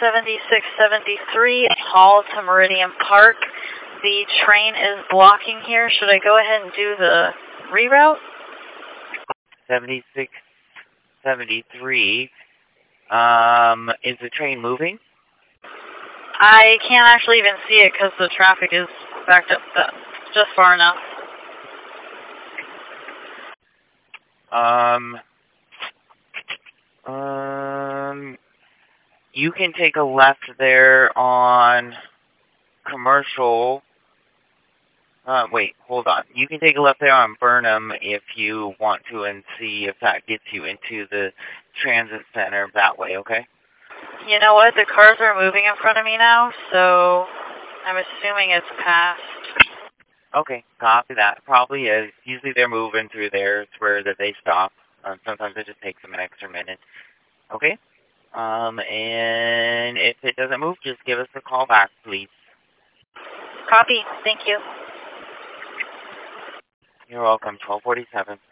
7673, Hall to Meridian Park. The train is blocking here. Should I go ahead and do the reroute? 7673. Is the train moving? I can't actually even see it because the traffic is backed up just far enough. You can take a left there on Commercial. Wait, hold on. You can take a left there on Burnham if you want to and see if that gets you into the transit center that way, okay? You know what? The cars are moving in front of me now, so I'm assuming it's past. Okay, copy that. Probably is. Usually they're moving through there. It's where that they stop. Sometimes it just takes them an extra minute. Okay? And if it doesn't move, just give us a call back, please. Copy. Thank you. You're welcome. 1247.